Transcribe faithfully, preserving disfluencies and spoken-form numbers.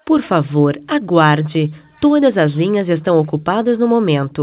Por favor, aguarde. Todas as linhas estão ocupadas no momento.